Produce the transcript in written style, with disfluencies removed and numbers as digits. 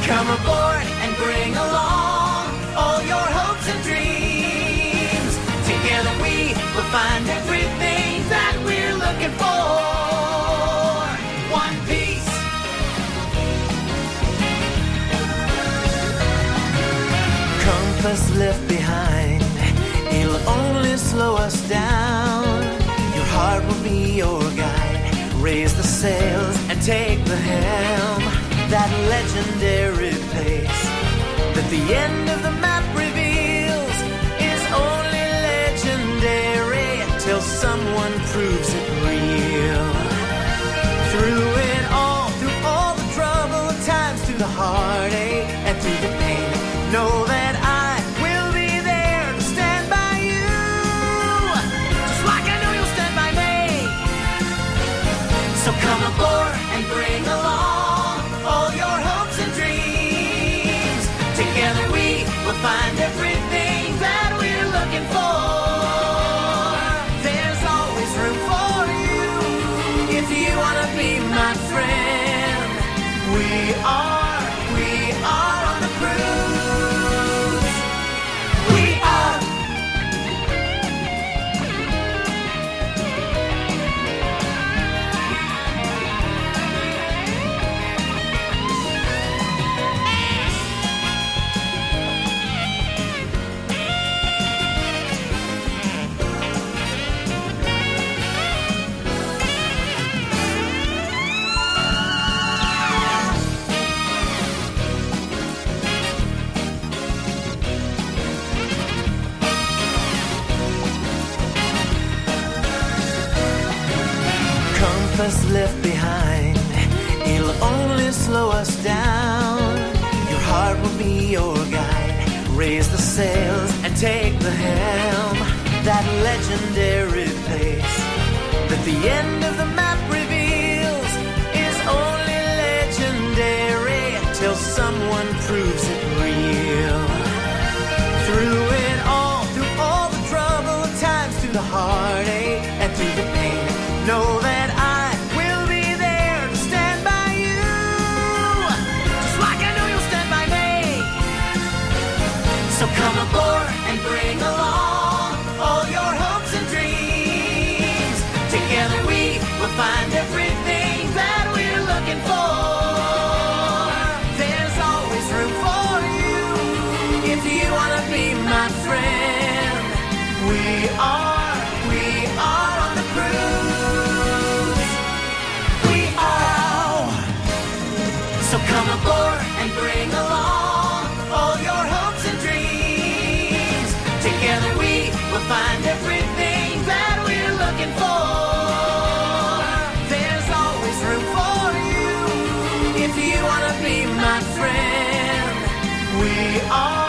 Come aboard and bring along all your hopes and dreams. Together we will find everything that we're looking for. One Piece. Compass left behind, it'll only slow us down. Your heart will be your guide. Raise the sails and take the helm. That legendary place that the end of the map reveals is only legendary till someone proves it real. Through all the trouble, times, through the heartache and through the pain, know that I will be there to stand by you, just like I know you'll stand by me. So come aboard and bring along all your hopes and dreams. Together we will find everything that we're looking for. There's always room for you if you want to be my friend. We are on the cruise. We are. Compass left behind, it'll only slow us down. Your heart will be your guide. Raise the sails and take the helm. That legendary place that the end of the map reveals is only legendary till someone proves it real. Through all the trouble, times, through the heartache and through the pain, know that I will be there to stand by you, just like I know you'll stand by me. So come aboard and bring along all your hopes and dreams. Together we will find everything that we're looking for. There's always room for you if you want to be my friend. We are on the cruise. We are. So come aboard and bring along all your hopes and dreams. Together we will find everything that we're looking for. There's always room for you if you want to be my friend. We are.